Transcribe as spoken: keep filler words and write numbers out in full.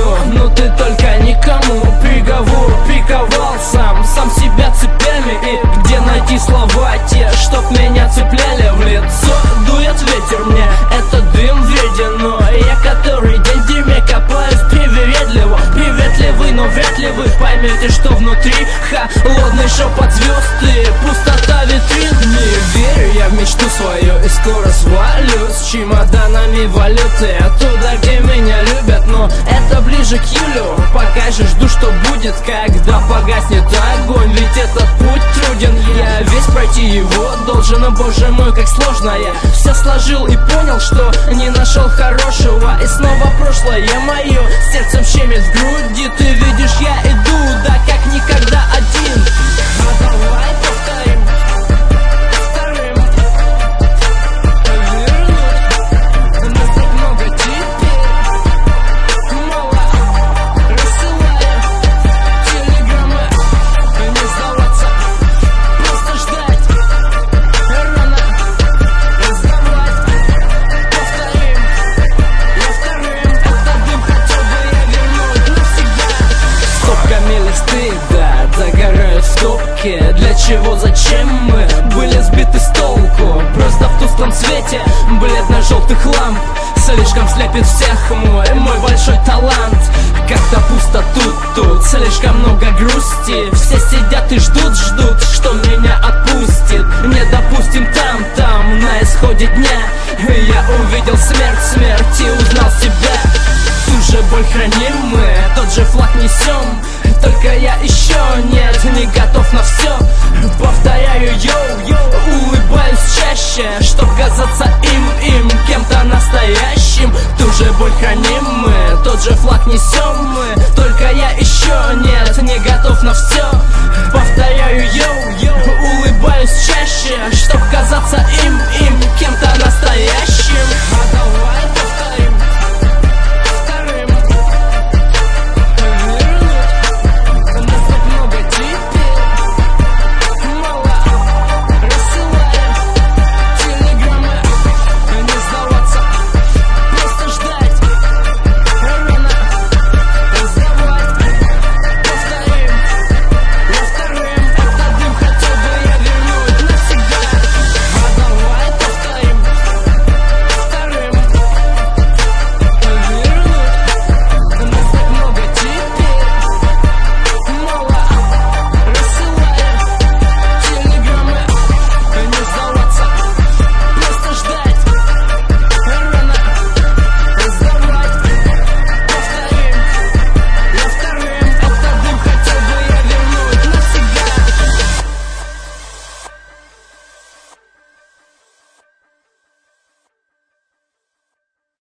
Юлю, ну ты только никому приговор приковал сам, сам себя цепями. И где найти слова те, чтоб меня цепляли в лицо? Дует ветер, мне этот дым вреден, но я который день в дерьме копаюсь привередливо. Приветливый, но вряд ли вы поймете, что внутри холодный шепот звезд и пустота витрин. Не верю я в мечту свою и скоро свалюсь с чемоданами валюты оттуда, где меня любят. Но это ближе к июлю, пока же жду, что будет, когда погаснет огонь. Ведь этот путь труден, я весь пройти его должен. Но боже мой, как сложно, я все сложил и понял, что не нашел хорошего. И снова прошлое мое сердцем щемит в груди. Ты видишь, я иду, да как никогда один. А давай повторим, повторим, вернуть. Нас так много теперь, мало. Рассылаю телеграммы, не сдаваться, просто ждать. Рано сдавать, повторим, я вторым. Этот дым хотел бы я вернуть навсегда. Стопками листы, да, догорают в топке. Для чего, зачем мы были сбиты с толку? Просто в тусклом свете бледно-желтых ламп слишком слепит всех мой, мой большой талант. Как-то пусто тут-тут, слишком много грусти. Все сидят и ждут, ждут, что меня отпустит. Не допустим там-там, на исходе дня я увидел смерть, смерть и узнал себя. Ту же боль храним мы, тот же флаг несем. Только я еще нет, не готов на все. Повторяю, йоу, улыбаюсь чаще, чтоб казаться им, им, кем-то настоящим. Ту же боль храним мы, тот же флаг несем мы. Только я еще нет, не готов на все.